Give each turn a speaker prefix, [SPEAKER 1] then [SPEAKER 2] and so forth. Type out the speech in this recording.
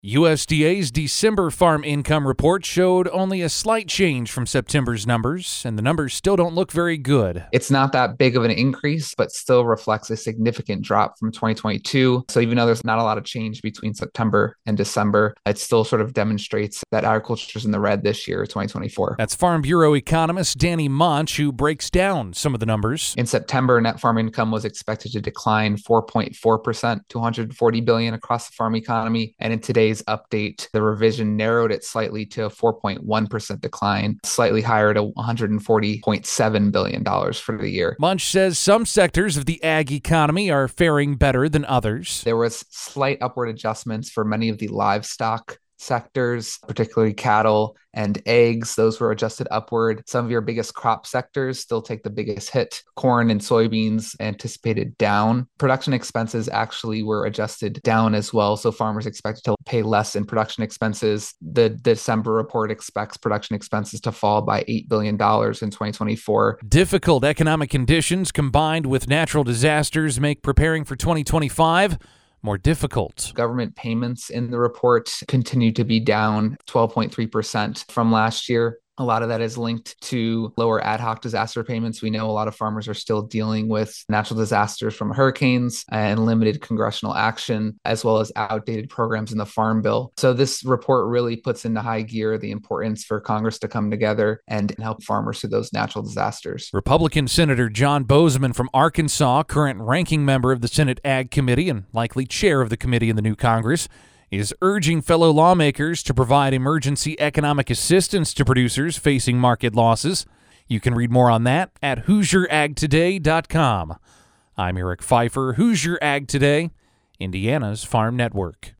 [SPEAKER 1] USDA's December farm income report showed only a slight change from September's numbers, and the numbers still don't look very good.
[SPEAKER 2] It's not that big of an increase, but still reflects a significant drop from 2022. So even though there's not a lot of change between September and December, it still sort of demonstrates that agriculture is in the red this year, 2024.
[SPEAKER 1] That's Farm Bureau economist Danny Monch, who breaks down some of the numbers.
[SPEAKER 2] In September, net farm income was expected to decline 4.4% to $140 billion across the farm economy. And in today's update, the revision narrowed it slightly to a 4.1% decline, slightly higher to $140.7 billion for the year.
[SPEAKER 1] Monch says some sectors of the ag economy are faring better than others.
[SPEAKER 2] There was slight upward adjustments for many of the livestock sectors, particularly cattle and eggs. Those were adjusted upward. Some of your biggest crop sectors still take the biggest hit. Corn and soybeans anticipated down. Production expenses actually were adjusted down as well. So farmers expected to pay less in production expenses. The December report expects production expenses to fall by $8 billion in 2024.
[SPEAKER 1] Difficult economic conditions combined with natural disasters make preparing for 2025 more difficult.
[SPEAKER 2] Government payments in the report continue to be down 12.3% from last year. A lot of that is linked to lower ad hoc disaster payments. We know a lot of farmers are still dealing with natural disasters from hurricanes and limited congressional action, as well as outdated programs in the Farm Bill. So this report really puts into high gear the importance for Congress to come together and help farmers through those natural disasters.
[SPEAKER 1] Republican Senator John Boozman from Arkansas, current ranking member of the Senate Ag Committee and likely chair of the committee in the new Congress, is urging fellow lawmakers to provide emergency economic assistance to producers facing market losses. You can read more on that at HoosierAgToday.com. I'm Eric Pfeiffer, Hoosier Ag Today, Indiana's Farm Network.